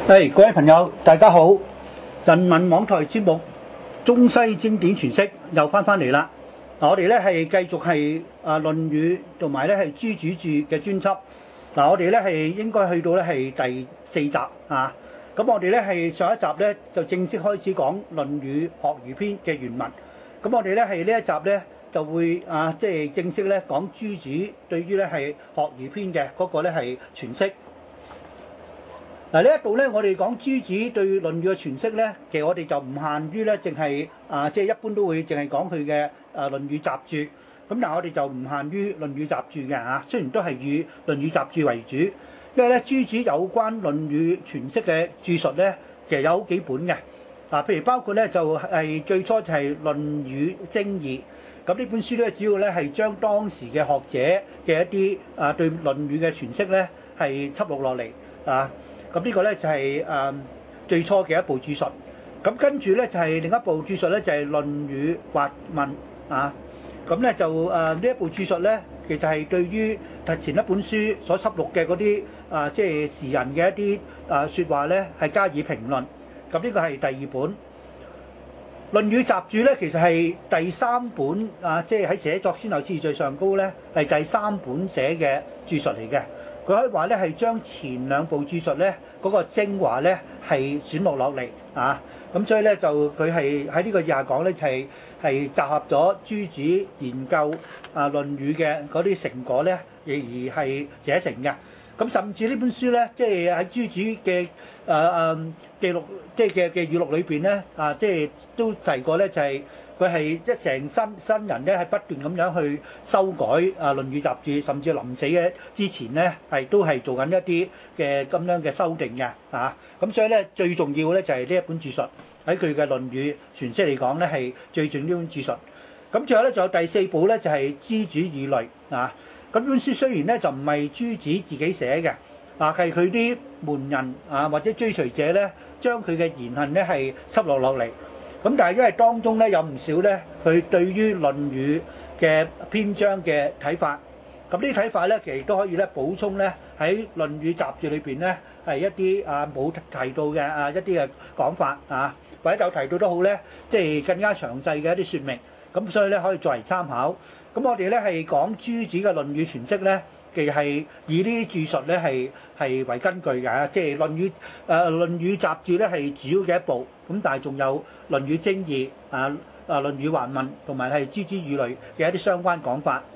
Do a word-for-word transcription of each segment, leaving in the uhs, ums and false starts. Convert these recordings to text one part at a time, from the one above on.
誒，各位朋友，大家好！人民網台節目中西經典詮釋又翻返嚟啦。嗱，我哋咧係繼續係啊《論語》同埋咧係諸子注嘅專輯。嗱，我哋咧係應該去到咧係第四集啊。咁我哋咧係上一集咧就正式開始講《論語學而篇》嘅原文。咁我哋咧係呢一集咧就會啊即係正式咧講諸子對於咧係學而篇嘅嗰個咧係詮釋。嗱，呢一度咧，我哋講諸子對《論語》嘅詮釋咧，其實我哋就唔限於咧，淨係啊，即係一般都會淨係講佢嘅啊《論語集注》。咁但係我哋就唔限於《論語集注》嘅嚇，雖然都係以《論語集注》為主，因為咧諸子有關《論語》詮釋嘅注述咧，其實有好幾本嘅。嗱，譬如包括咧就係最初就係《論語精義》，咁呢本書咧主要咧係將當時嘅學者嘅一啲啊對《論語》嘅詮釋咧係輯錄落嚟啊。咁呢個咧就係、是、誒、嗯、最初嘅一部注述，咁跟住咧就係、是、另一部注述咧就係、是《論語惑問》啊，咁咧就誒呢、呃、一部注述咧，其實係對於前一本書所輯錄嘅嗰啲啊即係時人嘅一啲啊説話咧係加以評論，咁呢個係第二本。《論語集注》咧其實係第三本啊，即係喺寫作先後次序上高咧係第三本寫嘅注述嚟嘅。佢可以話咧係將前兩部注述咧嗰個精華咧係選錄落嚟啊，咁所以咧就佢係喺呢個以下講咧就係係集合咗諸子研究啊《論語》嘅嗰啲成果咧，而而係寫成嘅。咁甚至呢本書咧，即係喺諸子嘅誒誒記錄，即係嘅嘅語錄裏邊咧，啊，即係都提過咧，就係佢係一成新新人咧，係不斷咁樣去修改啊《論語集注》，甚至臨死嘅之前咧，係都係做緊一啲嘅咁樣嘅修訂嘅，啊，咁所以咧最重要咧就係呢一本注述喺佢嘅《論語》詮釋嚟講咧係最重要呢本注述。咁最後咧仲有第四部咧就係《諸子議論》啊。咁本書雖然咧就唔係諸子自己寫嘅，啊係佢啲門人啊或者追隨者咧將佢嘅言行咧係輯錄落嚟。咁但係因為當中咧有唔少咧佢對於《論語》嘅篇章嘅睇法，咁呢啲睇法咧其實都可以咧補充咧喺《論語集注》裏邊咧係一啲啊冇提到嘅啊一啲嘅講法啊，或者有提到都好咧，即係更加詳細嘅一啲説明。咁所以咧可以作為參考。咁我哋咧係講諸子嘅《論語》詮釋咧，其實係以呢啲注述咧係係為根據嘅，即係《論語》誒《論語集注》咧係主要嘅一部，咁但係仲有《論語精義》啊啊《論語惑問》同埋係諸子議論嘅一啲相關講法。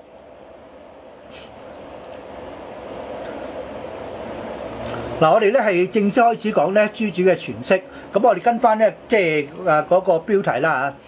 嗱，我哋咧係正式開始講咧諸子嘅詮釋，咁我哋跟翻咧即係誒嗰個標題啦嚇。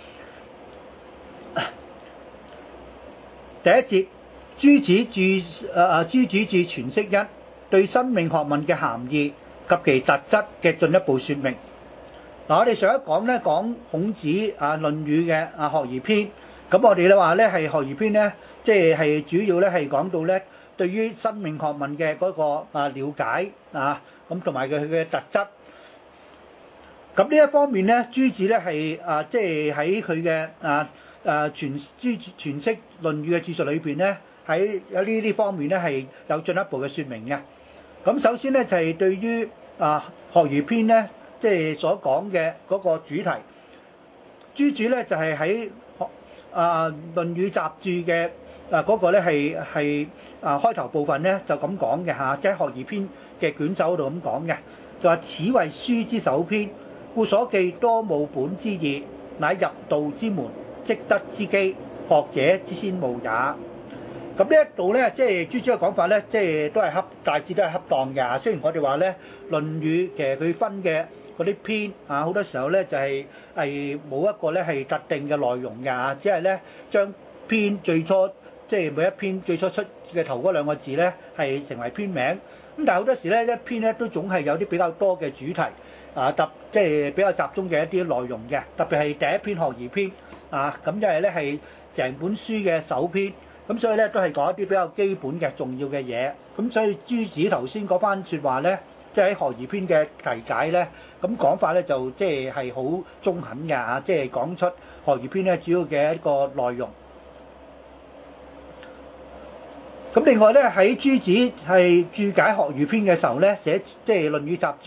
第一節，諸子注誒誒諸子注詮釋一，對生命學問嘅涵義及其特質嘅進一步説明。嗱，我哋上一講咧講孔子啊《論語》嘅啊學而篇，咁我哋咧話咧係學而篇咧，即係係主要咧係講到咧對於生命學問嘅嗰個啊瞭解啊，咁同埋佢嘅特質。咁呢一方面咧，諸子咧係啊即係喺佢嘅啊。誒詮諸詮釋《論語》嘅注述裏邊咧，喺有呢啲方面咧係有進一步嘅説明嘅。咁首先咧就係、是、對於啊學而篇咧，即係所講嘅嗰個主題，諸子咧就係喺學啊《論語集注》嘅啊嗰個咧係係啊開頭部分咧就咁講嘅嚇，即係學而篇嘅卷首嗰度咁講嘅，就話此為書之首篇，故所記多務本之義，乃入道之門，積德之基，學者之先務也。咁呢一度咧，即係諸子嘅講法咧，即係都係恰大致都係恰當嘅。雖然我哋話咧，《論語》其實佢分嘅嗰啲篇啊，好多時候咧就係係冇一個咧係特定嘅內容嘅，只係咧將篇最初即係每一篇最初出嘅頭嗰兩個字咧係成為篇名。咁但係好多時咧一篇咧都總係有啲比較多嘅主題啊，特即係比較集中嘅一啲內容嘅，特別係第一篇學而篇。啊，咁因為咧係成本書嘅首篇，咁所以咧都係講一啲比較基本嘅重要嘅嘢，咁所以諸子頭先嗰番説話咧，即係喺學而篇嘅題解咧，咁講法咧就即係係好中肯嘅嚇，即係講出學而篇咧主要嘅一個內容。咁另外咧喺諸子係注解學而篇嘅時候咧，寫即係《論語集注》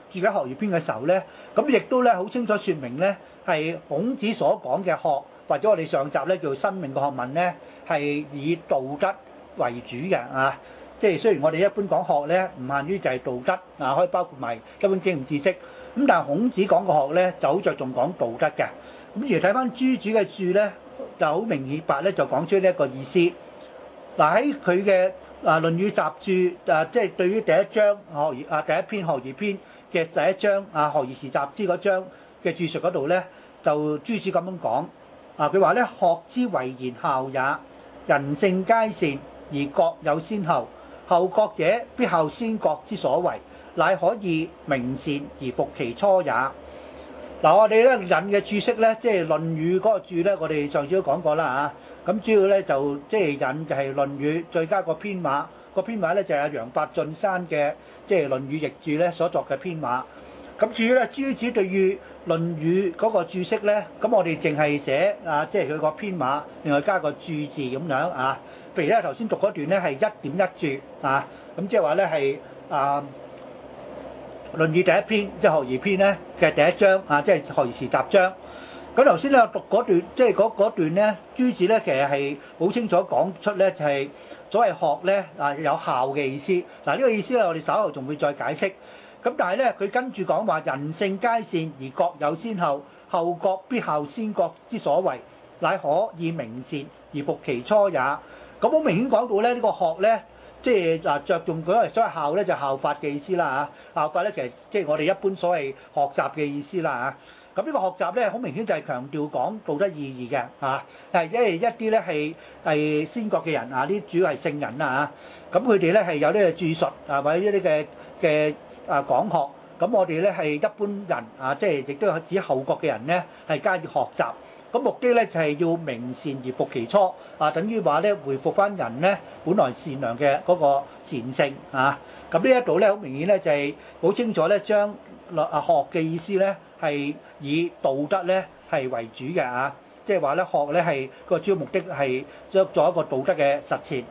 注解學而篇嘅時候咧，咁亦都咧好清楚説明咧係孔子所講嘅學，或者我哋上集咧叫生命嘅學問咧，係以道德為主嘅啊。即係雖然我哋一般講學咧，唔限於就係道德啊，可以包括埋一般經驗知識。咁但係孔子講個學咧，就好着重講道德嘅。咁而睇翻朱子嘅注咧，就好明顯白咧，就講出呢一個意思。嗱喺佢嘅啊《論語集注》啊，即係對於第一章學而啊第一篇學而篇嘅第一章啊學而時習之嗰章嘅注述嗰度咧，就朱子咁樣講啊，佢話咧學之為言孝也，人性皆善而各有先後，後各者必效先各之所為，乃可以明善而復其初也。嗱，我哋咧引嘅注釋咧，即係《論語》嗰個注咧，我哋上次都講過啦嚇。咁主要咧就即係引就係《論語》，再加個編碼，個編碼咧就係阿楊伯峻山嘅即係《論語譯注》咧所作嘅編碼。咁至於咧朱子對於《論語》嗰個注釋咧，咁我哋淨係寫啊，即係佢個編碼，另外加個注字咁樣啊。譬如咧頭先讀嗰段咧係一點一注啊，咁即係話咧係啊。《論語》第一篇即係學而篇咧嘅第一章啊，即係學而時習章。咁頭先咧我讀嗰段，即係嗰嗰段咧，朱子咧其實係好清楚講出咧，就係所謂學咧啊有效嘅意思。嗱呢個意思咧，我哋稍後仲會再解釋。咁但係咧，佢跟住講話人性皆善而各有先後，後各必效先各之所為，乃可以明善而復其初也。咁好明顯講到咧，呢個學咧。即係嗱，着重嗰個所謂效咧，就效法嘅意思啦嚇。效法咧，其實即係我哋一般所謂學習嘅意思啦嚇。咁呢個學習咧，好明顯就係強調講道德意義嘅嚇。係因為一啲咧係係先覺嘅人啊，呢啲主要係聖人啦嚇。咁佢哋咧係有呢個著述啊，或者一啲嘅嘅啊講學。咁我哋咧係一般人啊，即係亦都有指後覺嘅人咧係加以學習。咁目的咧就係要明善而復其初啊，等於話咧回復翻人咧本來善良嘅嗰個善性啊。咁呢一度咧好明顯咧就係好清楚咧將啊學嘅意思咧係以道德咧係為主嘅啊，即係話咧學咧係個主要目的係作做一個道德嘅實踐。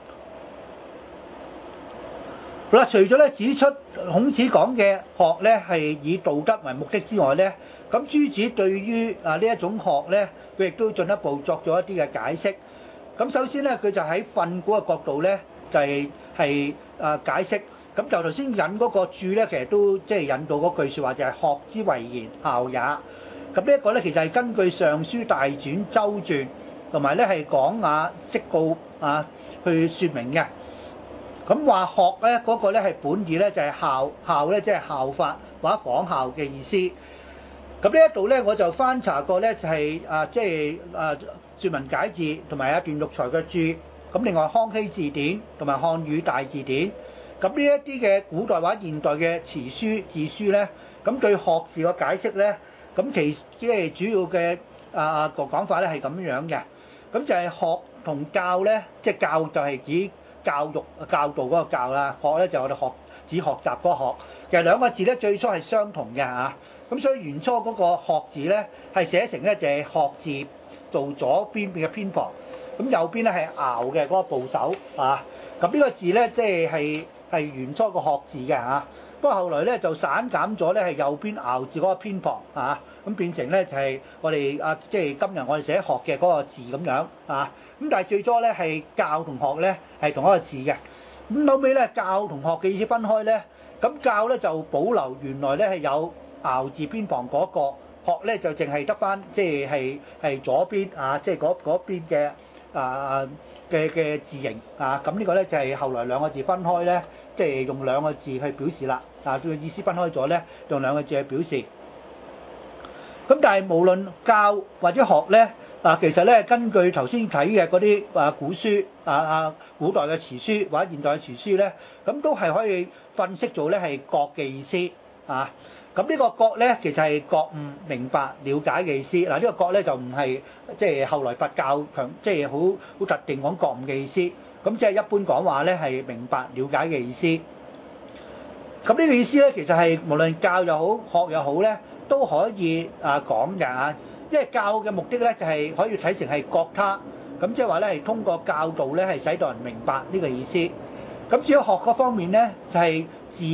好啦，除咗咧指出孔子講嘅學咧係以道德為目的之外咧，咁朱子對於啊呢一種學咧，佢亦都進一步作咗一啲嘅解釋。咁首先咧，佢就喺訓詁嘅角度咧，就係係啊解釋。咁就頭先引嗰個注咧，其實都即係引到嗰句説話，就係學之為言孝也。咁呢一個咧，其實係根據《尚書大傳》周傳同埋咧係講雅釋誥啊去説明嘅。咁話學咧嗰個咧係本意咧就係效，效咧即係效法或者仿效嘅意思。咁呢一度咧我就翻查過咧就係啊即係啊説文解字同埋啊段玉裁嘅注，咁另外康熙字典同埋漢語大字典，咁呢一啲嘅古代或者現代嘅詞書字書咧，咁對學字嘅解釋咧，咁其即係主要嘅啊個講法咧係咁樣嘅，咁就係學同教咧，即係教就係指教育教導嗰個教啦，學咧就係我哋學指學習嗰個學，其實兩個字咧最初係相同嘅嚇，咁所以原初嗰個學字咧係寫成咧就係學字做左邊邊嘅偏旁，咁右邊咧係淆嘅嗰個部首啊，咁呢個字咧即係係係原初個學字嘅嚇，不過後來咧就散減咗咧係右邊淆字嗰個偏旁啊，咁變成咧就係我哋啊即係今日我哋寫學嘅嗰個字咁樣啊。咁但係最初咧係教同學咧係同一個字嘅，咁後尾咧教同學嘅意思分開咧，咁教咧就保留原來咧係有淆字偏旁嗰個，學咧就淨係得返即係係係左邊啊，即係嗰嗰邊嘅啊嘅嘅字形啊，咁呢個咧就係後來兩個字分開咧，即係用兩個字去表示啦，啊佢嘅意思分開咗咧，用兩個字去表示。咁但係無論教或者學咧。嗱，其實咧，根據頭先睇嘅嗰啲啊古書啊啊古代嘅詞書或者現代嘅詞書咧，咁都係可以分析做咧係覺嘅意思啊。咁呢個覺咧，其實係覺悟、明白、了解嘅意思。嗱，呢個覺咧就唔係即係後來佛教強即係好好特定講覺悟嘅意思。咁即係一般講話咧係明白、了解嘅意思。咁呢個意思咧，其實係無論教又好、學又好咧，都可以啊講嘅啊。因為教嘅目的咧就係可以睇成係覺他，咁即係話咧係通過教導咧係使到人明白呢個意思。咁至於學嗰方面咧就係自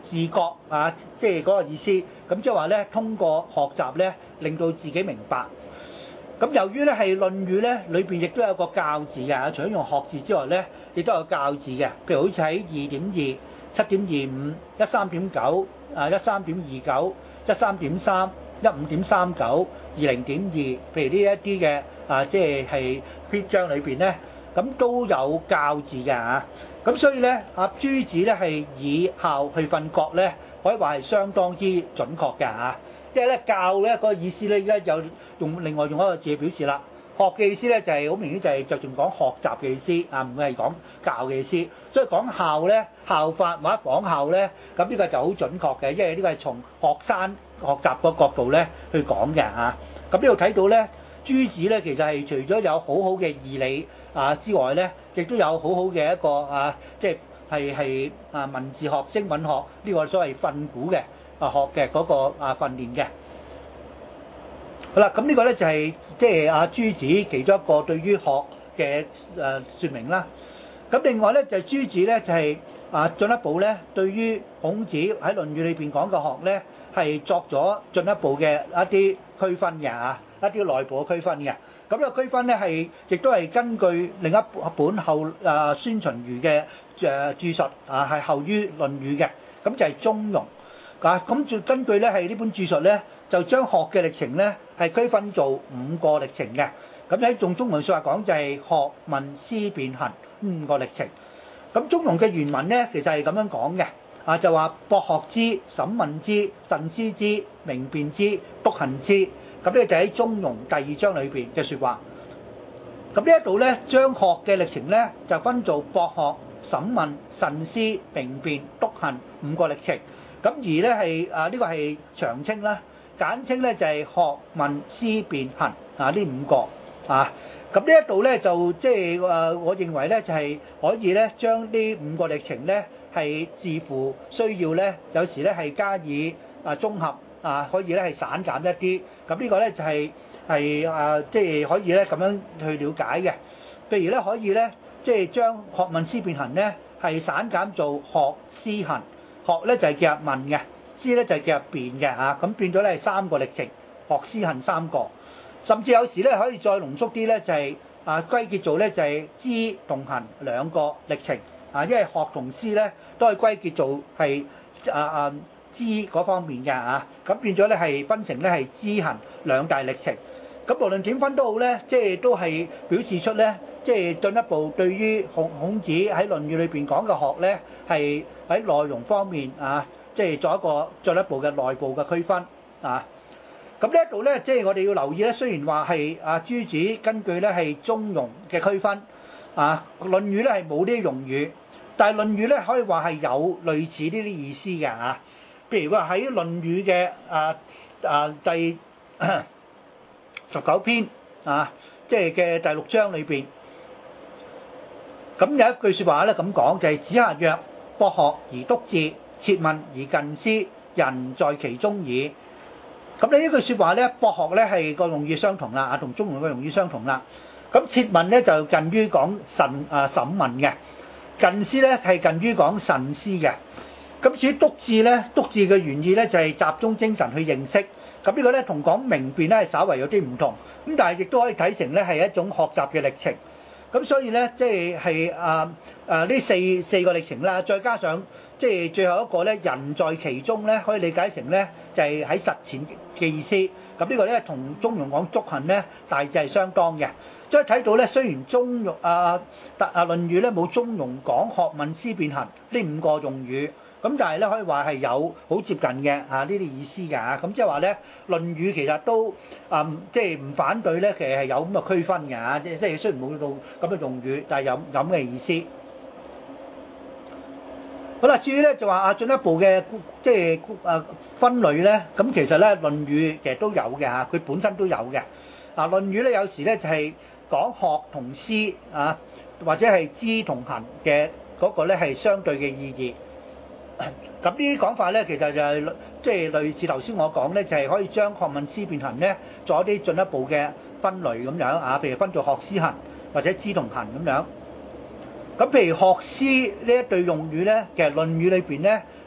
自覺啊，即係嗰個意思。咁即係話咧，通過學習咧，令到自己明白。咁由於咧係《論語》咧，裏邊亦都有個教字嘅，除咗用學字之外咧，亦都有教字嘅。譬如好似喺二點二、七點二五、一三點九、啊一三點二九、一三點三、一五點三九、二零點二，譬如呢一啲嘅啊，即係係篇章裏邊咧，咁都有教字嘅嚇。咁所以咧，阿朱子咧係以孝去訓國咧，可以話係相當之準確嘅嚇。因為咧教咧嗰個意思咧，而家有用另外用一個字表示啦。學嘅意思咧就係好明顯就係着重講學習嘅意思啊，唔係講教嘅意思。所以講孝咧，效法或者仿效咧，咁呢個就好準確嘅，因為呢個係從學生學習個角度咧去講嘅嚇。咁呢度睇到咧，朱子咧其實係除咗有好好嘅義理啊之外咧，亦都有好好嘅一個啊，即係係係啊文字學、聲韻學呢個所謂訓詁嘅。啊學嘅嗰個啊訓練嘅，好啦，咁呢個咧就係即係阿朱子其中一個對於學嘅誒説明啦。咁另外咧就係朱子咧就係啊進一步咧對於孔子喺《論語》裏邊講嘅學咧係作咗進一步嘅一啲區分嘅嚇，一啲內部嘅區分嘅。咁呢個區分咧係亦都係根據另一本後啊孫秦儒嘅誒著述啊係後於《論語》嘅，咁就係中庸。啊，咁就根據咧係呢本著述咧，就將學嘅歷程咧係區分做五個歷程嘅。咁喺用中文説話講就係學問思辨行五個歷程。咁中庸嘅原文咧其實係咁樣講嘅，啊就話博學之、審問之、慎思之、明辨之、篤行之。咁呢個就喺中庸第二章裏邊嘅説話。咁呢一度咧將學嘅歷程咧就分做博學、審問、慎思、明辨、篤行五個歷程。咁而咧係啊呢個係長稱啦，簡稱咧就係學問思辨行啊呢五個啊。咁呢一度咧就即係誒，我認為咧就係可以咧將呢五個歷程咧係視乎需要咧，有時咧係加以啊綜合啊，可以咧係散減一啲。咁呢個咧就係係啊即係可以咧咁樣去了解嘅。譬如咧可以咧即係將學問思辨行咧係散減做學思行。學咧就係叫入問嘅，思咧就係叫入辨嘅嚇，咁變咗咧係三個歷程，學思行三個，甚至有時咧可以再濃縮啲咧就係啊歸結做咧就係知同行兩個歷程啊，因為學同思咧都係歸結做係啊啊知嗰方面嘅嚇，咁變咗咧係分成咧係知行兩大歷程。咁無論點分都好咧，即係都係表示出咧，即係進一步對於孔孔子喺《論語》裏邊講嘅學咧，係喺內容方面啊，即係作一個進一步嘅內部嘅區分啊。咁呢一度咧，即係我哋要留意咧，雖然話係啊朱子根據咧係中庸嘅區分啊，《論語》咧係冇呢啲用語，但係《論語》咧可以話係有類似呢啲意思嘅嚇。譬如話喺《論語》嘅啊啊第十九篇啊，即係嘅第六章裏邊，咁有一句説話咧咁講，就係、是、子夏曰：博學而篤志，切問而近思，仁在其中矣。咁你呢句説話咧，博學咧係個用意相同啦，啊同中庸嘅用意相同啦。咁切問咧就近於講慎啊審問嘅，近思咧係近於講慎思嘅。咁至於篤志咧，篤志嘅原意咧就係集中精神去認識。咁呢個咧同講明辨咧係稍為有啲唔同，咁但係亦都可以睇成咧係一種學習嘅歷程。咁所以咧即係係啊啊呢四四個歷程啦，再加上即係最後一個咧仁在其中咧，可以理解成咧就係喺實踐嘅意思。咁呢個咧同中庸講篤行咧大致係相當嘅。所以睇到咧，雖然中庸啊啊《論語》咧冇中庸講學問思辨行呢五個用語。咁但係咧可以話係有好接近嘅啊呢啲意思㗎嚇，咁即係話咧《論語》其實都啊即係唔反對咧，其實係有咁嘅區分嘅嚇，即係雖然冇到咁嘅用語，但係有咁嘅意思。好啦，至於咧就話啊進一步嘅即係啊分類咧，咁其實咧《論語》其實都有嘅嚇，佢本身都有嘅。啊《論語》咧有時咧就係講學同思啊，或者係知同行嘅嗰個咧係相對嘅意義。咁呢啲講法咧，其實就係即係類似頭先我講咧，就係、是、可以將學問思辨行咧做一啲進一步嘅分類咁樣啊，譬如分做學思行或者知同行咁樣。咁譬如學思呢一對用語咧，其實《論語》裏邊咧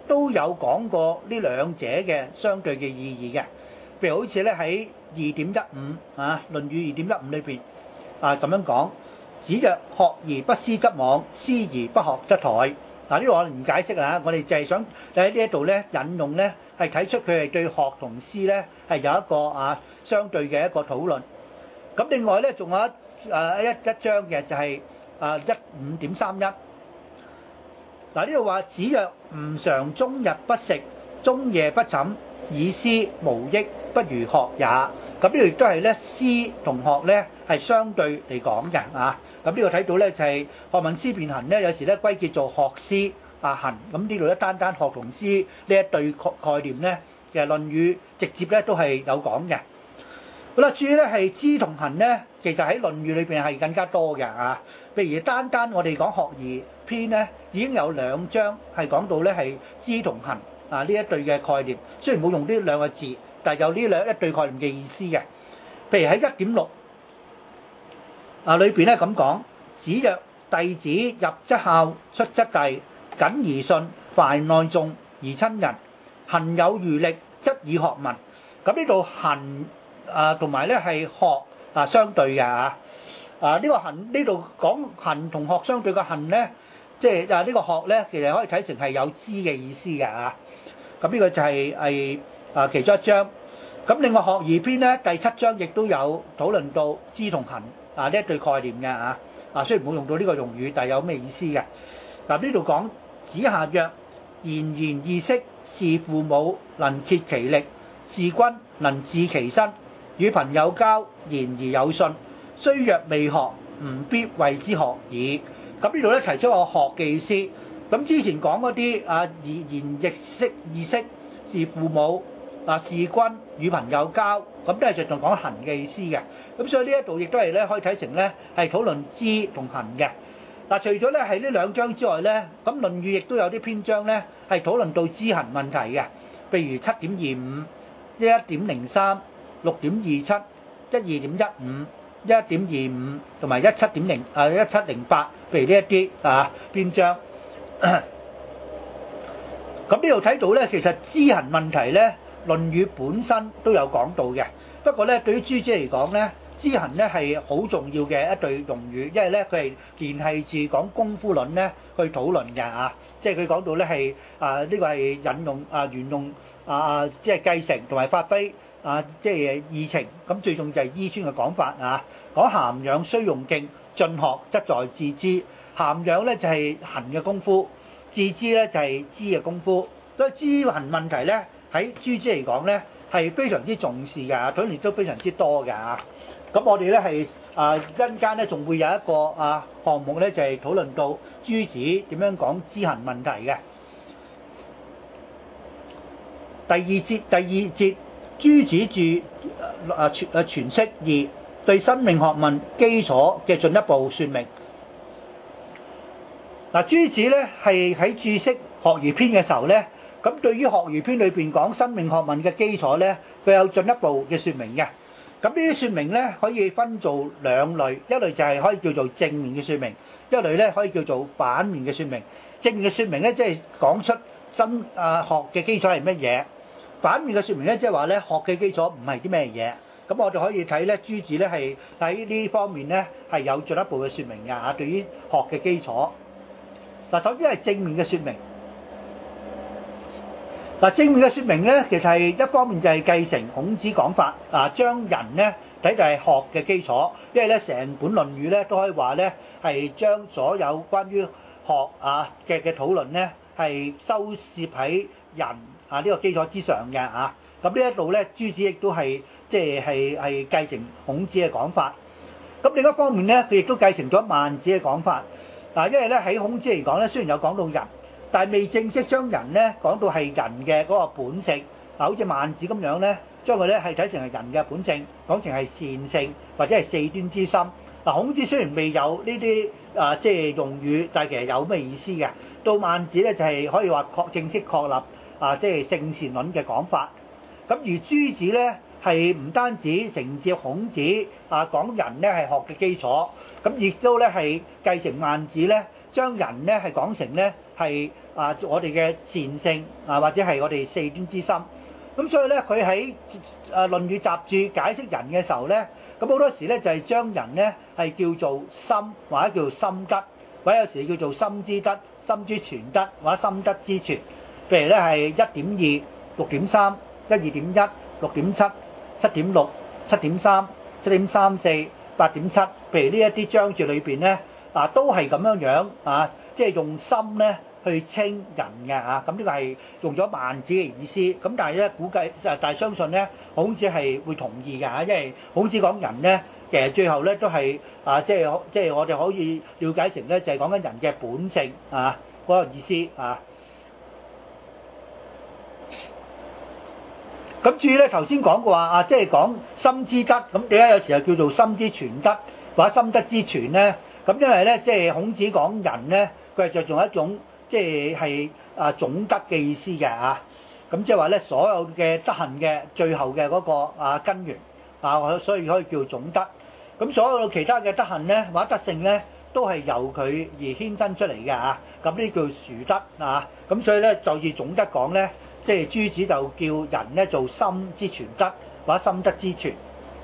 都有講過呢兩者嘅相對嘅意義嘅。譬如好似咧喺二點一五啊，《論語》二點一五裏邊啊咁樣講：子曰：學而不思則罔，思而不學則殆。嗱，呢個我哋唔解釋啦，我哋就係想喺呢一度咧引用咧，係睇出佢係對學同思咧係有一個啊相對嘅一個討論。咁另外咧仲有一誒一一章嘅就係啊一五點三一。嗱，呢度話子曰：吾嘗終日不食，終夜不寢，以思無益，不如學也。咁呢度亦都係咧思同學咧係相對嚟講嘅啊。咁呢個睇到咧就係學問思辨行咧，有時咧歸結做學思啊行。咁呢度咧單單學同思呢一對概概念咧，其實《論語》直接咧都係有講嘅。好啦，至於咧係知同行咧，其實喺《論語》裏邊係更加多嘅啊。譬如單單我哋講學而篇咧，已經有兩章係講到咧係知同行啊呢一對嘅概念。雖然冇用呢兩個字，但係有呢兩一對概念嘅意思嘅。譬如喺一點六啊裏邊咧咁講：子曰：弟子入則孝，出則弟，謹而信，懷內重而親仁，行有餘力，則以學問。咁呢度行啊同埋咧係學啊相對嘅嚇。啊！呢、這個行呢度講行同學相對嘅行咧，即係啊呢個學咧，其實可以睇成係有知嘅意思嘅嚇。咁、啊、呢個就係係啊其中一章。咁另外學而篇咧，第七章亦都有討論到知同行啊呢一對概念嘅嚇。啊雖然冇用到呢個用語，但係有咩意思嘅？嗱呢度講子夏曰：賢賢易色，事父母能竭其力，事君能治其身，與朋友交，言而有信。雖若未學，吾必謂之學矣。咁呢度咧提出個學嘅意思。咁之前講嗰啲啊賢賢易色易色，事父母啊事君與朋友交，咁都係着重講行嘅意思嘅。咁所以呢一度亦都係咧可以睇成咧係討論知同行嘅。嗱，除咗咧係呢兩章之外咧，咁《論語》亦都有啲篇章咧係討論到知行問題嘅，譬如七點二五、一一點零三、六點二七、一二點一五。一點二五同埋一七點零啊一七零八，譬如呢一啲啊篇章。咁呢度睇到咧，其實知行問題咧，《論語》本身都有講到嘅。不過咧，對於朱子嚟講咧，知行咧係好重要嘅一對用語，因為咧佢係聯繫住講功夫論咧去討論嘅啊。即係佢講到咧係啊呢個係引用啊沿用啊即係繼承同埋發揮。啊，即係義情，咁最重要就係伊孫嘅講法啊。講涵養須用徑，進學則在致知。涵養咧就係行嘅功夫，致知咧就係知嘅功夫。所以知行問題咧喺朱子嚟講咧係非常之重視㗎，討論亦都非常之多㗎。咁我哋咧係啊一陣間咧仲會有一個啊項目咧就係討論到朱子點樣講知行問題嘅。第二節第二節。朱子注啊詮啊詮釋二，對生命學問基礎嘅進一步說明。嗱，朱子咧係喺注釋學而篇嘅時候咧，咁對於學而篇裏邊講生命學問嘅基礎咧，佢有進一步嘅說明嘅。咁呢啲說明咧可以分做兩類，一類就係可以叫做正面嘅說明，一類咧可以叫做反面嘅說明。正面嘅說明咧即係講出真啊學嘅基礎係乜嘢。反面嘅說明咧，即係話咧學嘅基礎唔係啲咩嘢，咁我哋可以睇咧朱子咧係喺呢方面咧係有進一步嘅說明㗎嚇，對於學嘅基礎。嗱，首先係正面嘅說明。嗱，正面嘅說明咧，其實係一方面就係繼承孔子講法，啊將人咧睇就係學嘅基礎，因為咧成本論語咧都可以話咧係將所有關於學啊嘅嘅討論咧係收攝喺人啊呢個基礎之上嘅嚇。咁呢一度咧朱子亦都係即係係係繼承孔子嘅講法。咁另一方面咧，佢亦都繼承咗孟子嘅講法。嗱，因為咧喺孔子嚟講咧，雖然有講到人，但係未正式將人咧講到係人嘅嗰個本性。嗱，好似孟子咁樣咧，將佢咧係睇成係人嘅本性，講成係善性或者係四端之心。嗱，孔子雖然未有呢啲啊即係用語，但係其實有咩意思嘅？到孟子咧就係可以話確正式確立啊即係性善論嘅講法。咁而朱子咧係唔單止承接孔子啊講人咧係學嘅基礎，咁亦都咧係繼承孟子咧將人咧係講成咧係啊我哋嘅善性啊，或者係我哋四端之心。咁所以咧佢喺啊《論語》雜註解釋人嘅時候咧，咁好多時咧就係將人咧係叫做心，或者叫做心德，或者有時叫做心之德、心之全德，或者心德之全。譬如咧係一點二、六點三、一二點一、六點七、七點六、七點三、七點三四、八點七，譬如呢一啲章節裏邊咧啊，都係咁樣樣啊，即係用心咧去稱人嘅啊。咁呢個係用咗孟子嘅意思。咁但係咧估計就但係相信咧，孔子係會同意嘅嚇，因為孔子講人咧，其實最後咧都係啊，即係即係我哋可以了解成咧，就係講緊人嘅本性啊嗰個意思啊。咁至於咧頭先講過話啊，即係講心之德，咁點解有時候叫做心之全德或者心德之全咧？咁因為咧，即係孔子講人咧，佢係着重一種即係係啊總德嘅意思嘅啊。咁即係話咧，所有嘅德行嘅最後嘅嗰個啊根源啊，所以可以叫總德。咁所有其他嘅德行咧或者德性咧，都係由佢而衍生出嚟嘅啊。咁呢叫殊德啊。咁所以咧，就以總德講咧。即係朱子就叫人咧做心之全德或者心德之全。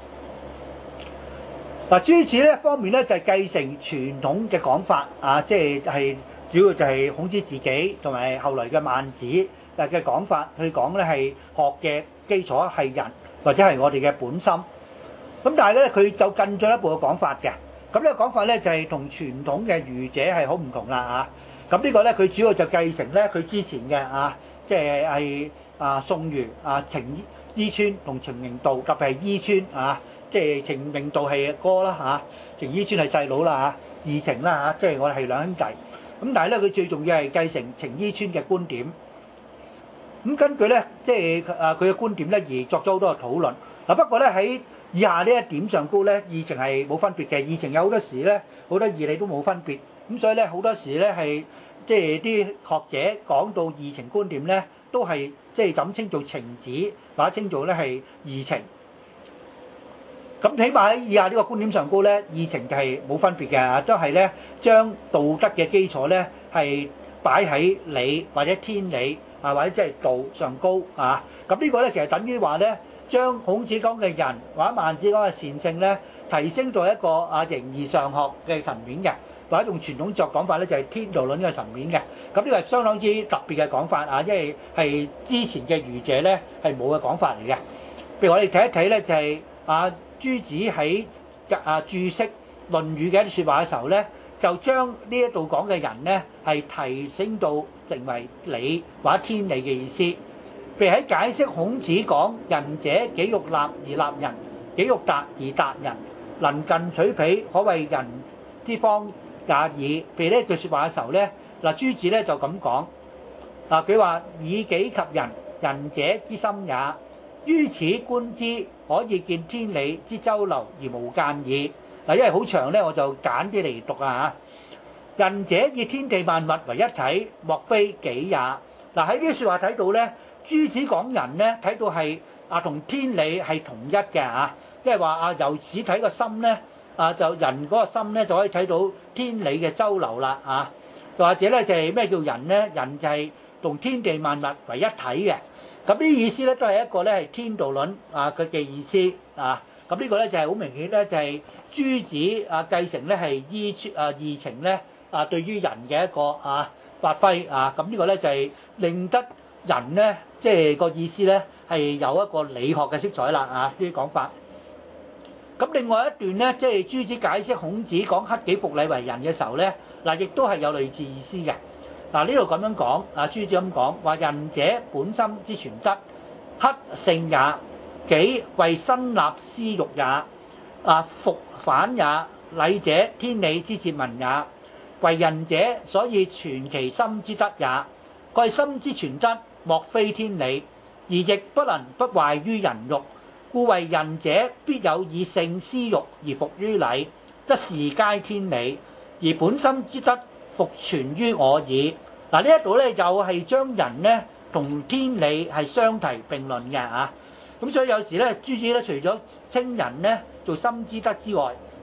嗱，朱子呢一方面咧就係繼承傳統嘅講法啊，即係係主要就係孔子自己同埋後來嘅孟子嘅講法去講咧，係學嘅基礎係人或者係我哋嘅本心。咁但係咧佢就更進一步嘅講法嘅。咁呢個講法咧就係同傳統嘅儒者係好唔同啦啊。咁呢個咧佢主要就繼承咧佢之前嘅啊。即係係啊宋儒啊程伊川同程明道，特別係伊川啊，即係程明道係哥啦嚇，程伊川係細佬啦嚇，二程啦嚇，即係我哋係兩兄弟。咁但係咧佢最重要係繼承程伊川嘅觀點。咁根據咧即係啊佢嘅觀點咧而作咗好多嘅討論。嗱不過咧喺以下呢一點上高咧，二程係冇分別嘅，二程有好多時咧好多義理都冇分別。咁所以咧好多時咧係。即係啲學者講到二程觀點咧，都係即係咁稱做程子，或者稱做咧係二程。咁起碼喺以下呢個觀點上高咧，二程就係冇分別嘅，都係咧將道德嘅基礎咧係擺喺理或者天理啊，或者即係道上高啊。咁呢個咧其實等於話咧，將孔子講嘅人或者孟子講嘅善性咧，提升到一個啊形而上學嘅層面嘅。或者用傳統作講法咧，就係天道論嘅層面嘅。咁呢個係相當之特別嘅講法啊，因為係之前嘅儒者咧係冇嘅講法嚟嘅。譬如我哋睇一睇咧，就係啊朱子喺啊注釋《論語》嘅一啲説話嘅時候咧，就將呢一度講嘅人咧係提升到成為理或者天理嘅意思。譬如喺解釋孔子講仁者，己欲立而立人，己欲達而達人，能近取彼，可謂人之方也已。譬如呢句説話嘅時候咧，嗱朱子咧就咁講，啊佢話以己及人，仁者之心也。於此觀之，可以見天理之周流而無間矣。嗱，因為好長咧，我就揀啲嚟讀啊嚇。仁者以天地萬物為一體，莫非己也。嗱喺呢啲説話睇到咧，朱子講人咧睇到係啊同天理係同一嘅嚇，即係話啊由此睇個心咧。啊，就人嗰個心咧，就可以睇到天理嘅周流啦，啊，或者咧就係、是、咩叫人咧？人就係同天地萬物為一體嘅。咁呢啲意思咧，都係一個咧係天道論啊佢嘅意思啊。咁呢個咧就係好明顯咧，就係朱子啊繼承咧係依啊二程咧啊對於人嘅一個啊發揮啊。咁呢個咧就係令得人咧即係個意思咧係有一個理學嘅色彩啦啊呢啲講法。咁另外一段咧，即係朱子解釋孔子講克己復禮為仁嘅時候咧，嗱亦都係有類似意思嘅。嗱呢度咁樣講，啊朱子咁講話仁者本心之全德，克性也，己為身立私欲也，啊復反也，禮者天理之節民也，為仁者所以全其心之德也。蓋心之全德，莫非天理，而亦不能不壞於人欲。故為仁者必有以性私欲而服於禮，則是皆天理，而本心之德復存於我矣。嗱呢一度咧又係將人咧同天理係相提並論嘅嚇。咁所以有時咧朱子咧除咗稱人咧做心之德之外，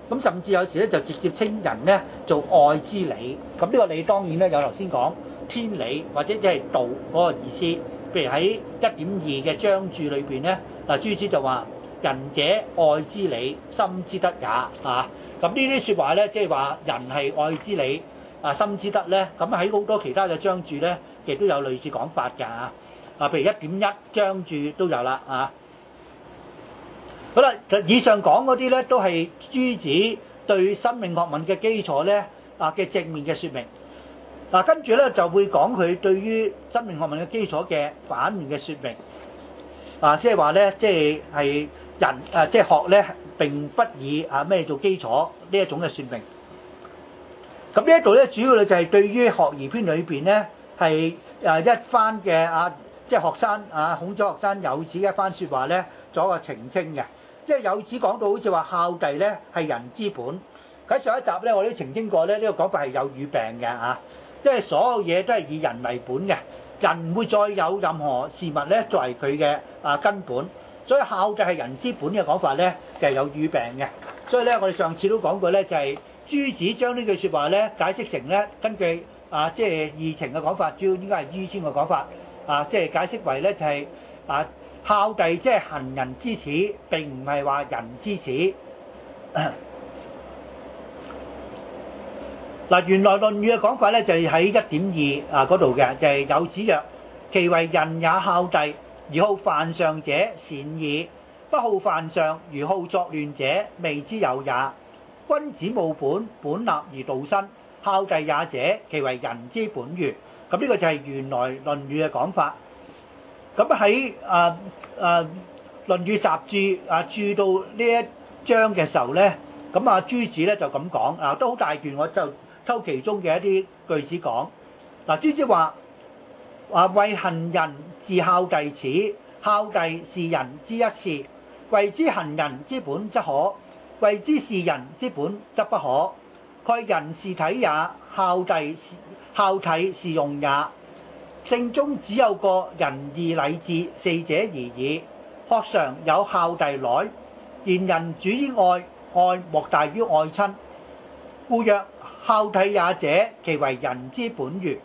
咁甚至有時咧就直接稱人咧做愛之理。咁呢個理當然咧有頭先講天理或者即係道嗰個意思。譬如喺一點二嘅章注裏邊咧，嗱朱子就話仁者愛之理，心之德也啊。咁呢啲説話咧，即係話人係愛之理啊，心之德咧。咁喺好多其他嘅章注咧，亦都有類似講法㗎啊。啊，譬如一點一章注都有啦啊。好啦，以上講嗰啲咧都係朱子對生命學問嘅基礎咧啊嘅正面嘅説明。嗱，跟住咧就會講佢對於生命學問嘅基礎嘅反面嘅説明。啊，即係話咧，即係係人啊，即係學咧並不以啊咩做基礎呢一種嘅説明。咁呢一度咧，主要咧就係對於學而篇裏邊咧係啊一番嘅啊，即係學生啊孔子學生有子嘅一番説話咧，做一個澄清嘅。因為有子講到好似話孝弟咧係人之本，喺上一集咧我哋都澄清過咧，呢個講法係有語病嘅嚇，因為所有嘢都係以人為本嘅，人唔會再有任何事物咧作為佢嘅啊根本，所以孝弟係人之本嘅講法咧就係有語病嘅。所以咧我哋上次都講過咧，就係朱子將呢句説話咧解釋成咧根據啊即係義情嘅講法，主要應該係於謙嘅講法啊，即係解釋為咧就係啊。孝弟即係行人之始，並唔係話人之始。嗱，原來《論語》嘅講法咧就係喺一點二啊嗰度嘅，就係、是、有子曰：其為人也孝弟，而好犯上者善矣；不好犯上，如好作亂者，未之有也。君子務本，本立而道生，孝弟也者，其為人之本與。咁呢個就係原來《論語》嘅講法。咁喺啊啊《論語》集注啊注到呢一章嘅時候咧，咁啊朱子咧就咁講啊，都好大段，我就抽其中嘅一啲句子講。嗱，朱子話話為行人自孝弟始，孝弟是人之一事，謂之行人之本則可，謂之是人之本則不可。蓋人是體也，孝弟孝悌是用也。聖中只有個仁義禮智四者而已。學常有孝弟來，然人主於愛，愛莫大於愛親。故曰孝悌也者，其為人之本與。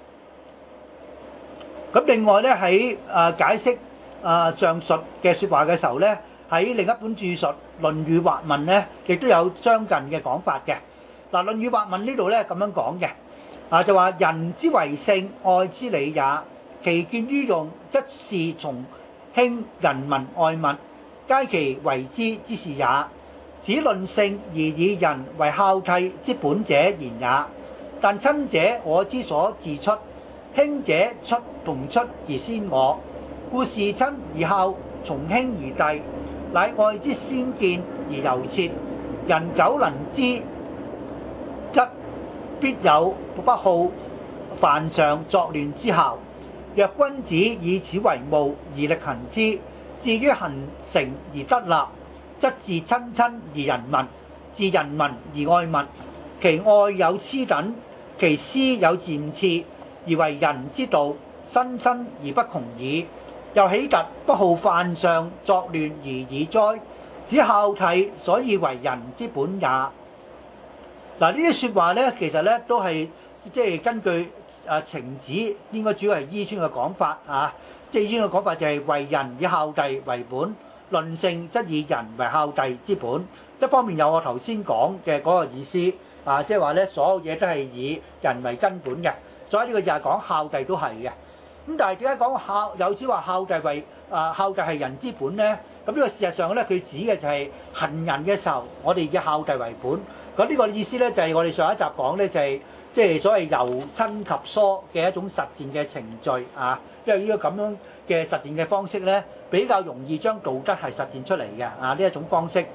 咁另外咧喺誒解釋誒上述嘅説話嘅時候咧，喺另一本著述《論語惑問》咧，亦都有相近嘅講法嘅。嗱，《論語惑問》呢度咧咁樣講嘅。啊，就話人之為性，愛之理也。其見於用，則是從興人民愛物，皆其為之之事也。子論性而以人為孝悌之本者然也。但親者我之所自出，興者出同出而先我，故事親而孝，從興而弟，乃愛之先見而由切。人久能知，則必有不好犯上作亂之效。若君子以此為務而力行之，至於行成而得立，則自親親而仁民，自仁民而愛物。其愛有黐等，其師有漸次，而為人之道，生生而不窮矣。又豈特不好犯上作亂而已哉？子孝悌，所以為人之本也。嗱，呢啲説話咧，其實咧都係即係根據誒程子，應該主要係伊川嘅講法啊。即係伊川嘅講法就係為人以孝弟為本，論性則以人為孝弟之本。一方面有我頭先講嘅嗰個意思啊，即係話咧所有嘢都係以人為根本嘅，所以呢個就係講孝弟都係嘅。咁但係點解講孝有指話孝弟為啊孝弟係人之本咧？咁呢個事實上咧，佢指嘅就係行人嘅時候，我哋以孝弟為本。咁呢個意思咧，就係我哋上一集講咧，就係即係所謂由親及疏嘅一種實踐嘅程序啊。因為呢個咁樣嘅實踐嘅方式咧，比較容易將道德係實踐出嚟嘅啊。呢一種方式。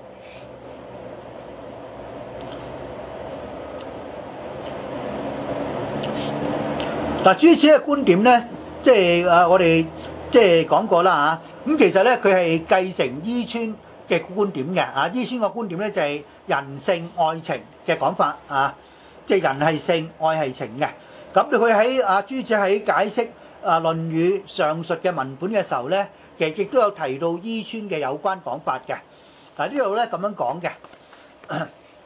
嗱，朱子嘅觀點咧，即係誒我哋即係講過啦嚇。咁其實咧，佢係繼承伊川嘅觀點嘅啊。伊川嘅觀點咧就係人性愛情嘅講法啊，即係人係性，愛係情嘅。咁佢喺啊朱子喺解釋啊《論語》上述嘅文本嘅時候咧，其實亦都有提到伊川嘅有關講法嘅。嗱，呢度咧咁樣講嘅。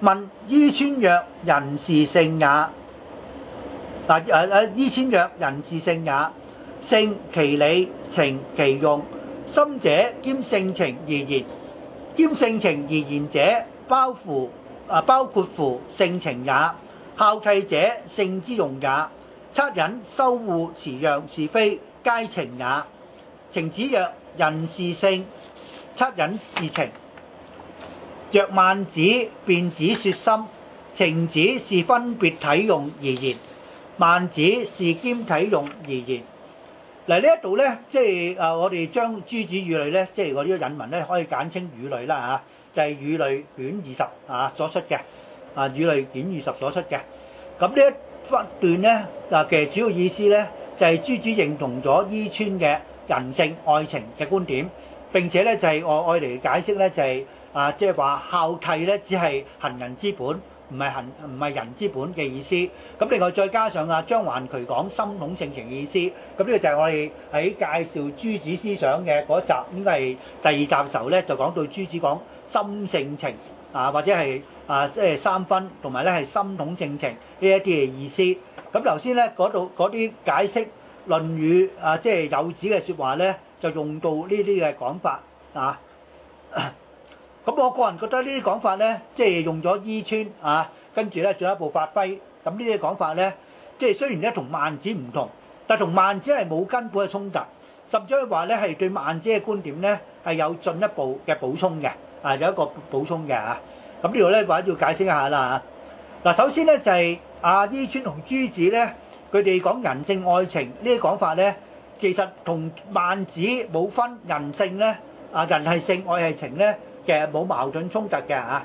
問伊川曰：人是性也。嗱誒誒，伊川曰：人是性也。性其理，情其用。心者兼性情而言，兼性情而言者，包乎啊包括乎性情也。孝悌者，性之用也。惻隱羞惡辭讓是非，皆情也。程子曰：人是性，惻隱是情。若孟子、卞子說心，程子是分別體用而言，孟子是兼體用而言。嗱呢一度咧，即係誒我哋將諸子語類咧，即係我呢個引文咧，可以簡稱語類啦嚇，就係、是、語類卷二十啊所出嘅，啊語類卷二十所出嘅。咁呢一段咧，嗱其實主要意思咧，就係、是、諸子認同咗伊川嘅人性愛情嘅觀點，並且咧就係我愛嚟解釋咧，就係、是、啊即係話孝悌咧，只係行人之本。唔係行唔係人之本嘅意思，咁另外再加上啊張環渠講心統性情嘅意思，咁呢個就係我哋喺介紹諸子思想嘅嗰集，應該係第二集嘅時候咧，就講到諸子講心性情啊，或者係啊即係三分，同埋咧係心統性情呢一啲嘅意思。咁頭先咧嗰度嗰啲解釋《論語》啊，即係有子嘅説話咧，就用到呢啲嘅講法啊。咁我個人覺得呢啲講法咧，即係用咗伊川啊，跟住咧進一步發揮。咁呢啲講法咧，即係雖然咧同孟子唔同，但係同孟子係冇根本嘅衝突，甚至可以話咧係對孟子嘅觀點咧係有進一步嘅補充嘅，啊有一個補充嘅嚇。咁呢度咧或者要解釋一下啦嚇。嗱首先咧就係啊伊川同諸子咧，佢哋講人性愛情呢啲講法咧，其實同孟子冇分人性咧，啊人係性愛係情咧。其實冇矛盾衝突嘅嚇，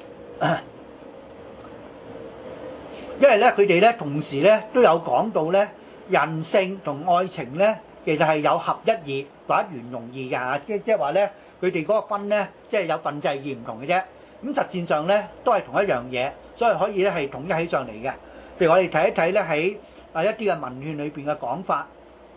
因為咧佢哋咧同時咧都有講到咧人性同愛情咧其實係有合一義或者圓融義嘅嚇，即即係話咧佢哋嗰個分咧即係有份際義唔同嘅啫，咁實踐上咧都係同一樣嘢，所以可以咧係統一起上嚟嘅。譬如我哋睇一睇咧喺啊一啲嘅文獻裏邊嘅講法，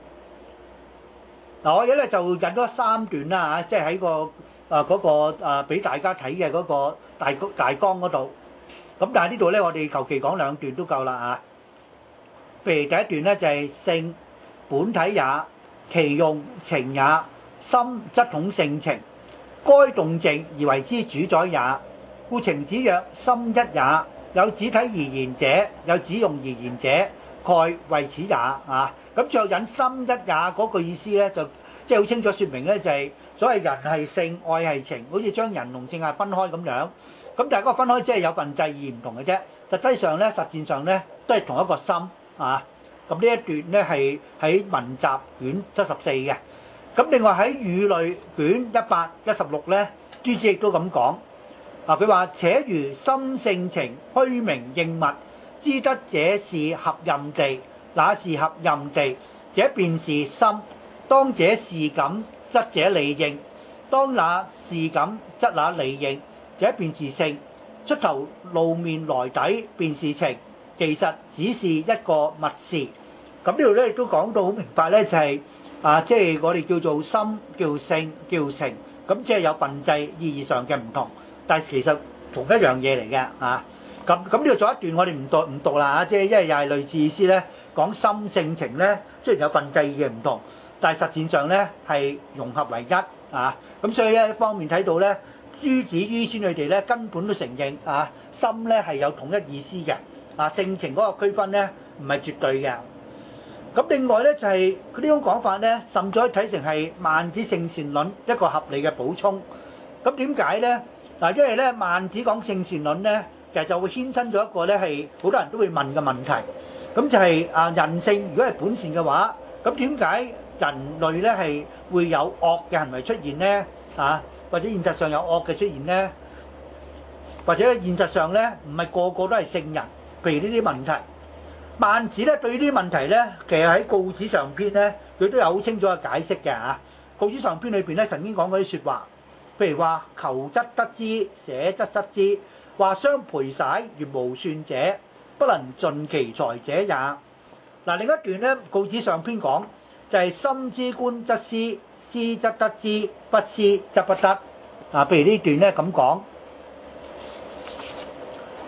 嗱我而家咧就引咗三段啦嚇，即係喺個。啊嗰、那個啊俾大家睇嘅嗰個大大綱嗰度，咁但係呢度咧我哋求其講兩段都夠啦啊。譬如第一段咧就係、是、性本體也，其用情也，心則統性情，該動靜而為之主宰也。故程子曰：心一也。有子體而言者，有子用而言者，蓋為此也啊。咁最後引心一也嗰句意思咧，就即係好清楚説明咧，就係、是。所謂人係性，愛係情，好似將人同性係分開咁樣。咁但係嗰個分開即係有份際義唔同嘅啫。實際上咧，實踐上咧都係同一個心啊。咁呢一段咧係喺文集卷七十四嘅。咁另外喺語類卷一百一十六咧，諸子亦都咁講。啊，佢話：且如心性情虛名應物，知得這是合任地，那是合任地，這便是心。當這是感，則這理應；當那是感，則那理應，這便是性。出頭露面來底，便是情。其實只是一個物事。咁呢度咧亦都講到好明白咧，就係、是、啊，即、就、係、是、我哋叫做心、叫性、叫情，咁即係有份際意義上嘅唔同，但係其實同一樣嘢嚟嘅啊。咁咁呢度做一段我哋唔讀唔讀啦嚇，即係因為又係類似意思咧，講心性情咧，雖然有份際意嘅唔同。但係實踐上咧係融合為一啊，咁所以一方面睇到咧，諸子伊川佢哋咧根本都承認啊，心咧係有統一意思嘅啊，性情嗰個區分咧唔係絕對嘅。咁另外咧就係佢呢種講法咧，甚至可以睇成係孟子性善論一個合理嘅補充。咁點解咧？嗱，因為咧孟子講性善論咧，其實就會衍生咗一個咧係好多人都會問嘅問題。咁就係啊，人性如果係本善嘅話，咁點解人類咧係會有惡嘅行為出現咧？啊，或者現實上有惡嘅出現咧？或者現實上咧唔係個個都係聖人？譬如呢啲問題，孟子咧對呢啲問題咧，其實喺告子上篇咧，佢都有好清楚嘅解釋嘅嚇。告子上篇裏邊咧曾經講過啲説話，譬如話求則得之，捨則失之，話雙賠璽如無算者，不能盡其才者也。嗱，另一段咧告子上篇講就係、是、心之官則思，思則得之，不思則不得。啊，譬如呢段咧咁講。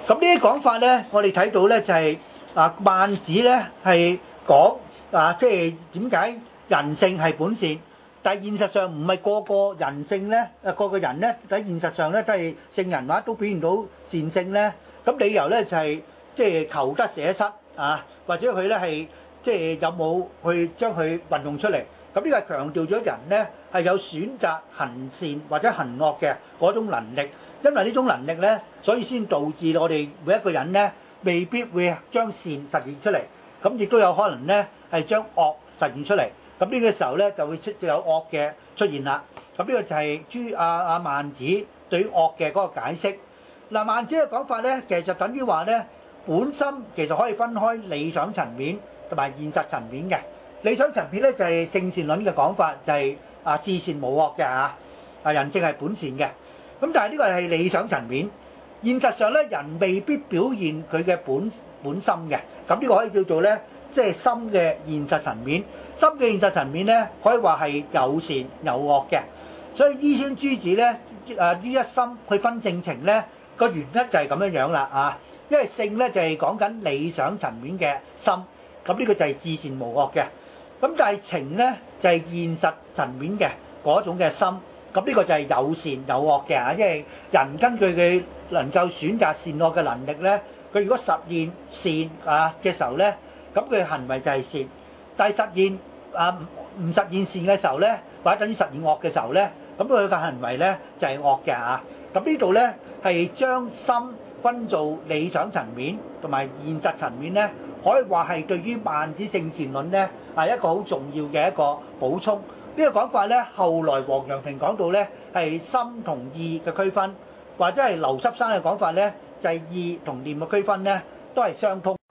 咁呢啲講法咧，我哋睇到咧就係、啊孟子咧係講啊，即係點解人性係本善，但係現實上唔係個個人性咧，誒個個人咧喺現實上咧都係聖人話都表現到善性咧。咁理由咧就係即係求得捨失啊，或者佢咧係即係有冇去將佢運用出嚟。咁呢個係強調咗人咧係有選擇行善或者行惡嘅嗰種能力，因為呢種能力咧，所以先導致我哋每一個人咧未必會將善實現出嚟，咁亦都有可能咧係將惡實現出嚟。咁呢個時候咧就會出有惡嘅出現啦。咁呢個就係朱阿阿孟子對於惡嘅嗰個解釋。嗱，孟子嘅講法咧，其實就等於話咧，本心其實可以分開理想層面同埋現實層面嘅。理想層面咧就係性善論嘅講法，就係啊至善無惡嘅嚇，啊人性係本善嘅。咁但係呢個係理想層面，現實上咧人未必表現佢嘅本本心嘅。咁呢個可以叫做咧，即係心嘅現實層面。心嘅現實層面咧，可以話係有善有惡嘅。所以依孫朱子咧，誒於一心去分正情咧，個原因就係咁樣樣啦啊。因為性咧就係講緊理想層面嘅心，咁呢個就係至善無惡嘅。咁但係情咧就係現實層面嘅嗰種嘅心，咁呢個就係有善有惡嘅嚇。因為人根據佢能夠選擇善惡嘅能力咧，佢如果實現善啊嘅時候咧，咁佢行為就係善；但係實現啊唔唔實現善嘅時候咧，或者等於實現惡嘅時候咧，咁佢嘅行為咧就係惡嘅嚇。咁呢度咧係將心分做理想層面同埋現實層面咧，可以話係對於孟子性善論咧係一個好重要嘅一個補充。呢個講法咧，後來王陽明講到咧係心同意嘅區分，或者係劉執生嘅講法咧就係意同念嘅區分咧都係相通。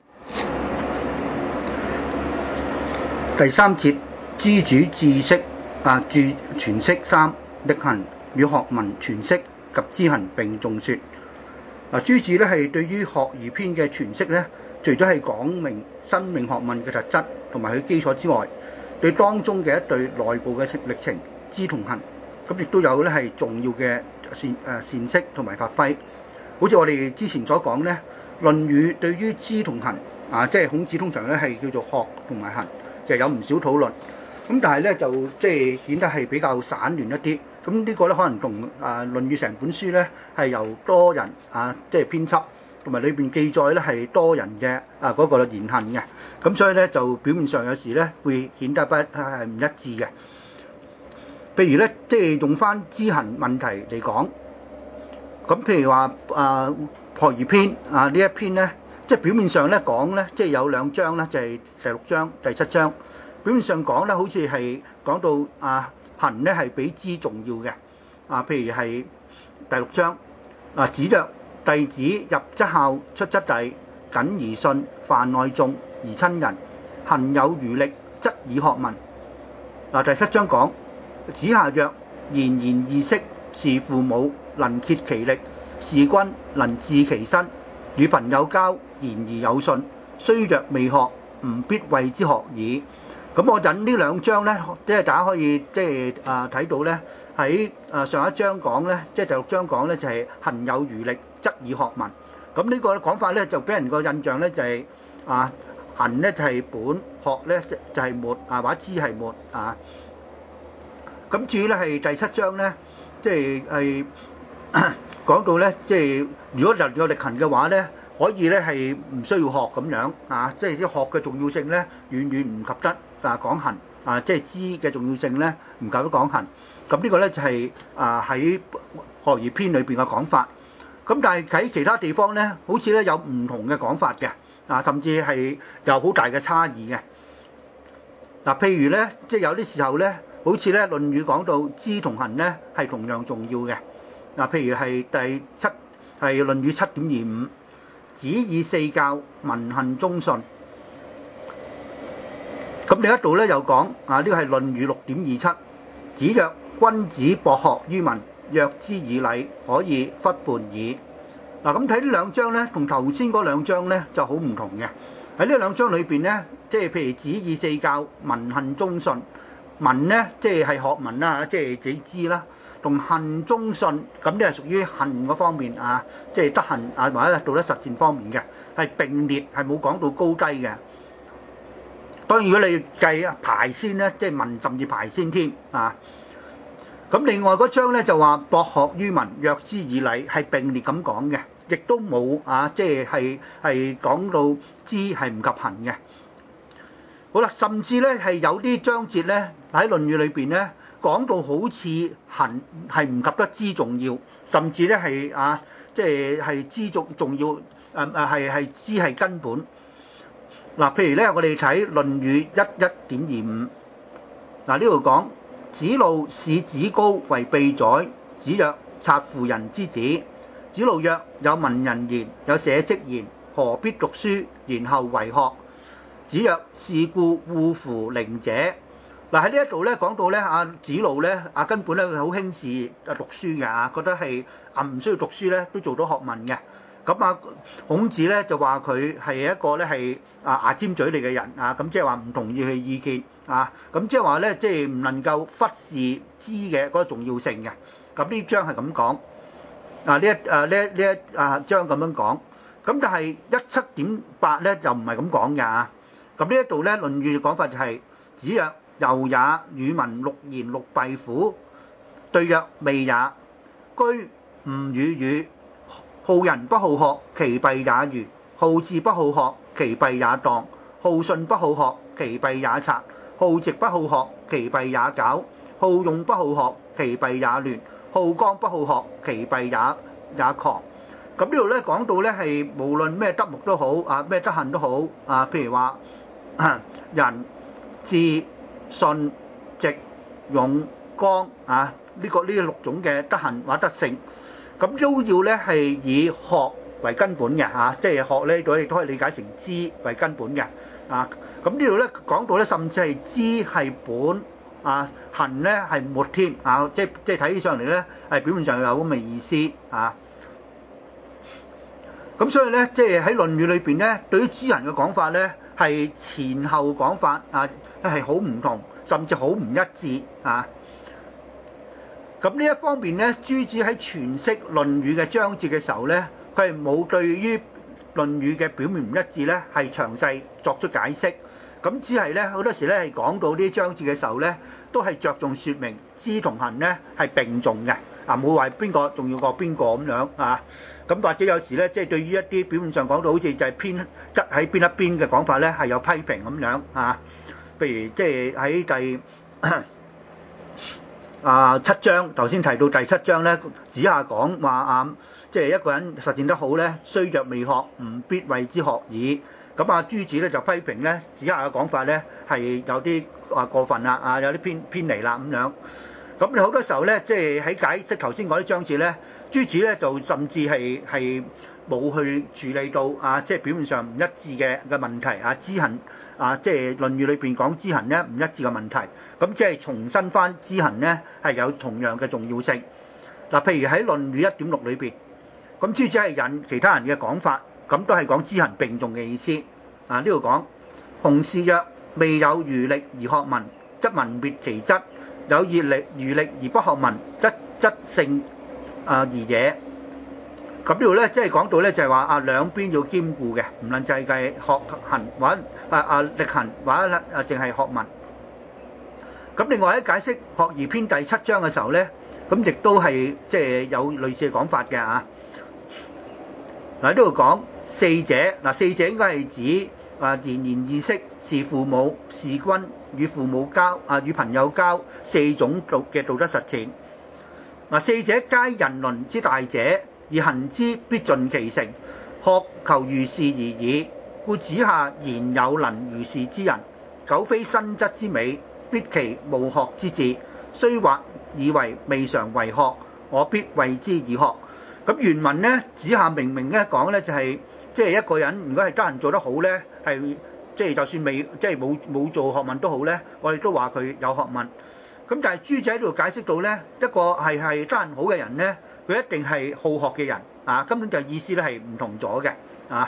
第三節，諸主治識啊，注詮釋三，力行與學問詮釋及知行並重說。嗱，朱子咧係對於學而篇嘅詮釋咧，除咗係講明生命學問嘅特質同埋佢基礎之外，對當中嘅一對內部嘅歷程知同行，咁亦都有咧係重要嘅善誒善識同埋發揮。好似我哋之前所講咧，《論語》對於知同行啊，即係孔子通常咧係叫做學同埋行，就有唔少討論。咁但係咧就即係顯得係比較散亂一啲。咁呢個咧可能同啊《論語》成本書咧係由多人啊即係編輯，同埋裏邊記載咧係多人嘅啊嗰個言行嘅。咁所以咧就表面上有時咧會顯得不係唔一致嘅。譬如咧即係用翻知行問題嚟講，咁譬如話啊學而篇啊呢一篇咧，即係表面上咧講咧即係有兩章咧，就係第六章、第七章。表面上講咧，好似係講到啊行咧係比知重要嘅啊。譬如係第六章啊，子曰：弟子入則孝，出則弟，謹而信，泛愛眾而親仁，行有餘力，則以學問。嗱，第七章講子夏曰：賢賢易色，事父母，能竭其力；事君，能治其身。與朋友交，言而有信，雖若未學，吾必謂之學矣。咁我引呢兩章咧，即係大家可以即係啊睇到咧，喺啊上一章講咧，即係第六章講咧就係行有餘力，則以學問。咁呢個講法咧就俾人個印象咧就係啊行咧就係本，學咧就係末啊，或者知係末啊。咁至於咧係第七章咧，即係係講到咧，即係如果人有力行嘅話咧，可以咧係唔需要學咁樣啊，即係啲學嘅重要性咧遠遠唔及得。啊講行啊，即係知嘅重要性咧，唔夠得講行。咁呢個咧就係啊喺學而篇裏邊嘅講法。咁但係喺其他地方咧，好似咧有唔同嘅講法嘅，啊甚至係有好大嘅差異嘅。嗱，譬如咧，即係有啲時候咧，好似咧《論語》講到知同行咧係同樣重要嘅。嗱，譬如係第七係《論語》七點二五，子以四教，民行忠信。咁另一度咧又講啊，呢個係《論語》六點二七，子曰：君子博學於民，約之以禮，可以忽叛矣。嗱，咁睇呢兩章咧，同頭先嗰兩章咧就好唔同嘅。喺呢兩章裏邊咧，即係譬如子以四教，民行忠信。民咧即係係學問啦，即係自己知啦。 同行中信，咁呢係屬於行嗰方面啊，即係德行啊或者道德實踐方面嘅，係並列，係冇講到高低嘅。當然如果你計排先咧，即係文甚至排先添啊。咁另外嗰章咧就話博學於文，約之以禮，係並列咁講嘅，亦都冇啊，即係係係講到知係唔及行嘅。好啦，甚至咧係有啲章節咧喺《論語》裏邊咧講到好似行係唔及得知重要，甚至咧係啊，即係係知重重要，誒誒係係知係根本。嗱，譬如咧我哋睇《論語》一一點二五，嗱呢度講子路使子高為秘宰，子曰：察夫人之子。子路曰：有文人言，有社稷言，何必讀書，然後為學？子曰：是故惡夫佞者。嗱喺呢一度咧講到咧，阿子路咧啊根本咧好輕視啊讀書嘅啊，覺得係啊唔需要讀書咧都做到學問嘅。咁啊孔子咧就話佢係一個咧係啊牙尖嘴利嘅人啊，咁即係話唔同意佢意見啊，咁即係話咧即係唔能夠忽視知嘅嗰個重要性嘅。咁呢章係咁講啊，呢一啊呢呢一啊章咁樣講，咁但係一七點八咧就唔係咁講嘅啊。咁呢一度咧《論語》嘅講法就係、是、子曰：由也，語文六言六弊乎？對曰：未也。居吾與語，好人不好學，其弊也愚；好智不好學，其弊也當；好信不好學，其弊也賊；好直不好學，其弊也狡；好勇不好學，其弊也亂；好剛不好學，其弊也也狂。咁呢度咧講到咧係無論咩德目都好啊，咩德行都好啊，譬如話仁、智、信、直、勇、剛啊，呢、這個呢六種嘅德行或者德性，咁都要咧係以學為根本嘅嚇，即係學咧，我哋都可以理解成知為根本嘅啊。咁呢度咧講到咧，甚至係知係本啊，行咧係末添啊，即係即係睇起上嚟咧係表面上有咁嘅意思啊。咁所以咧，即係喺《論語》裏邊咧，對於知行嘅講法咧，係前後講法啊，係好唔同，甚至好唔一致啊。咁呢一方面咧，朱子喺詮釋《論語》嘅章節嘅時候咧，佢係冇對於《論語》嘅表面唔一致咧，係詳細作出解釋。咁只係咧好多時咧係講到呢啲章節嘅時候咧，都係着重説明知同行咧係並重嘅，啊冇話邊個重要過邊個咁樣啊。咁或者有時咧，即係對於一啲表面上講到好似就係偏側喺邊一邊嘅講法咧，係有批評咁樣啊。譬如即係喺第啊七章頭先提到第七章咧，子夏講話啊，即係一個人實踐得好咧，雖若未學，吾必謂之學矣。咁啊，朱子咧就批評咧，子夏嘅講法咧係有啲啊過分啦，啊有啲偏偏離啦咁樣。咁你好多時候咧，即係喺解釋頭先嗰啲章節咧，朱子咧就甚至係係冇去處理到啊，即係表面上唔一致嘅嘅問題啊，知行啊，即係《論語》裏邊講知行咧唔一致嘅問題，咁即係重申翻知行咧係有同樣嘅重要性。嗱，譬如喺《論語》一點六裏邊，咁朱子係引其他人嘅講法，咁都係講知行並重嘅意思。啊，呢度講孔氏曰：未有餘力而學文，則文滅其質；有餘力餘力而不學文，則質性啊而也。咁呢度咧，即係講到咧，就係話啊兩邊要兼顧嘅，唔能淨係學行或者啊啊力行或者啊淨係學文。咁另外喺解釋《學而》篇第七章嘅時候咧，咁亦都係即係有類似嘅講法嘅啊。嗱，呢度講四者，嗱四者應該係指啊賢賢易識、事父母、事君、與父母交啊與朋友交四種道嘅道德實踐。嗱，四者皆人倫之大者，而行之必盡其成，學求如是而已。故子夏言有能如是之人，苟非身質之美，必其務學之志。雖或以為未嘗為學，我必謂之以學。咁原文咧，子夏明明咧講咧就係、是，即係一個人如果係得閒做得好咧，係即係就算未即係冇冇做學問都好咧，我哋都話佢有學問。咁但係朱子喺度解釋到咧，一個係係得閒好嘅人咧，佢一定係好學嘅人啊，根本就意思咧係唔同咗嘅啊。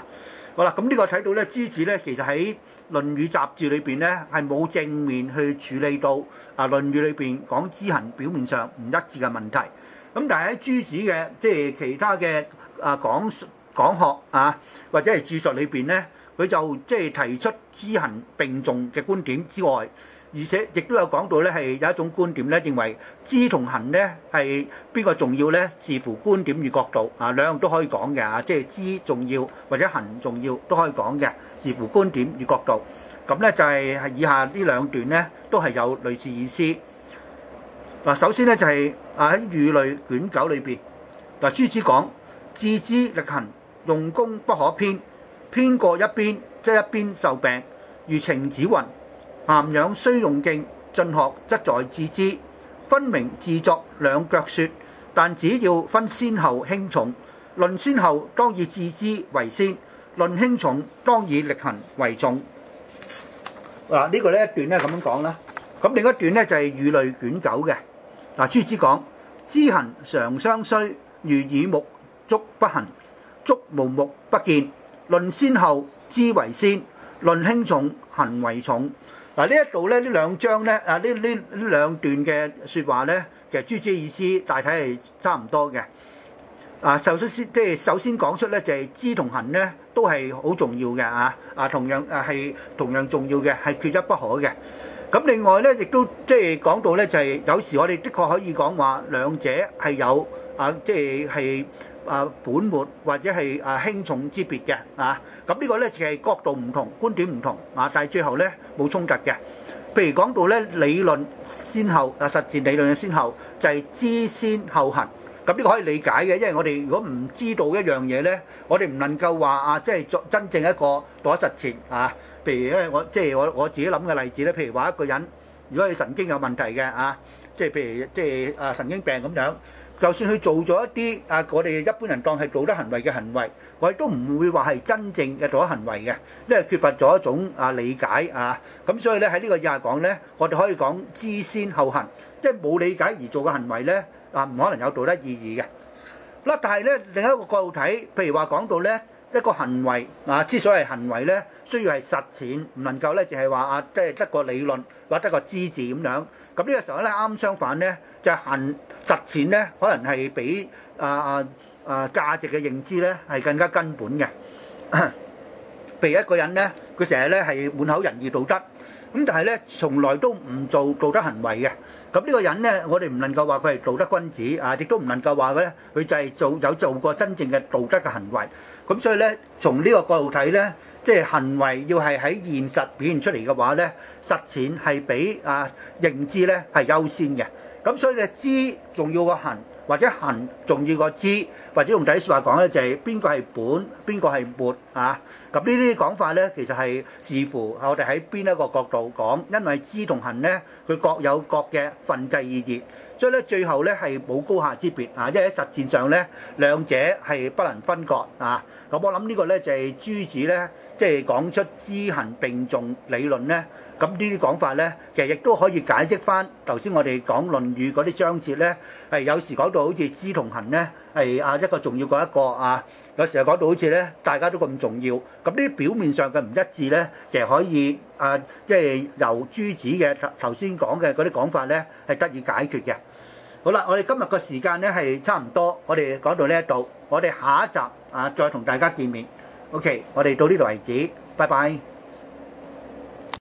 好啦，咁呢個睇到咧，朱子咧其實喺《論語》雜誌裏邊咧係冇正面去處理到啊《論語》裏邊講知行表面上唔一致嘅問題。咁但係喺朱子嘅即係其他嘅啊講講學啊或者係著述裏邊咧，佢就即係提出知行並重嘅觀點之外，而且亦都有講到咧係有一種觀點咧，認為知同行咧係邊個重要咧？視乎觀點與角度啊，兩樣都可以講嘅啊，即係知重要或者行重要都可以講嘅，視乎觀點與角度。咁咧就係係以下呢兩段咧都係有類似意思。嗱，首先咧就係啊喺《語類》卷九裏邊，嗱朱子講：致知力行，用功不可偏，偏過一邊，則一邊受病。如程子云：涵養須用勁，進學則在致知。分明自作兩腳說，但只要分先後輕重。論先後，當以致知為先；論輕重，當以力行為重。嗱，呢個呢一段咧咁樣講啦。咁另一段咧就係《語類》卷九嘅。嗱，朱子講：知行常相須，如耳目觸不行，觸無目不見。論先後，知為先；論輕重，行為重。嗱，呢一度咧呢兩章咧啊呢呢呢兩段嘅説話咧，其實朱子嘅意思大體係差唔多嘅。啊，首先即係首先講出咧就係知同行咧都係好重要嘅啊啊，同樣啊係同樣重要嘅，係缺一不可嘅。咁另外咧，亦都即係講到咧，就係有時我哋的確可以講話兩者係有啊，即係係啊本末或者係啊輕重之別嘅啊。咁呢個咧就係角度唔同、觀點唔同啊，但係最後咧冇衝突嘅。譬如講到咧理論先後啊，實踐理論嘅先後就係知先後行。咁呢個可以理解嘅，因為我哋如果唔知道一樣嘢咧，我哋唔能夠話啊，即係作真正一個道德實踐啊。譬如咧，我即係我我自己諗嘅例子咧，譬如話一個人如果佢神經有問題嘅啊，即係譬如即係啊神經病咁樣，就算佢做咗一啲啊我哋一般人當係道德行為嘅行為，我哋都唔會話係真正嘅道德行為嘅，因為缺乏咗一種啊理解啊。咁所以咧喺呢個意下講咧，我哋可以講知先後行，即係冇理解而做嘅行為咧啊，唔可能有道德意義嘅。嗱，但係咧另一個角度睇，譬如話講到咧一個行為啊，之所以係行為咧，需要係實踐，唔能夠咧就係話啊，即係得個理論或者得個知字咁樣。咁呢個時候咧啱相反咧，就係行實踐咧，可能係比啊啊啊價值嘅認知咧係更加根本嘅。譬如一個人咧，佢成日咧係滿口仁義道德，咁但係咧從來都唔做道德行為嘅。咁呢個人咧，我哋唔能夠話佢係道德君子啊，亦都唔能夠話佢咧佢就係做有做過真正嘅道德嘅行為。咁所以咧，從呢個角度睇咧，即係行為要係喺現實表現出嚟嘅話咧，實踐係比啊認知咧係優先嘅。咁所以咧，知重要過行，或者行重要過知，或者用第啲説話講咧，就係邊個係本，邊個係末啊？咁呢啲講法咧，其實係視乎我哋喺邊一個角度講，因為知同行咧，佢各有各嘅分際意義，所以咧最後咧係冇高下之別啊！因為喺實踐上咧，兩者係不能分割啊！咁我諗呢個咧就係朱子咧，即係講出知行並重理論咧。咁呢啲講法咧，其實亦都可以解釋翻頭先我哋講《論語》嗰啲章節咧，係有時講到好似知同行咧係啊一個重要過一個啊，有時又講到好似咧大家都咁重要。咁呢啲表面上嘅唔一致咧，其實可以啊，即係由朱子嘅頭頭先講嘅嗰啲講法咧係得以解決嘅。好啦，我哋今日個時間咧係差唔多，我哋講到呢一度，我哋下一集啊再同大家見面。OK，我哋到呢度為止，拜拜。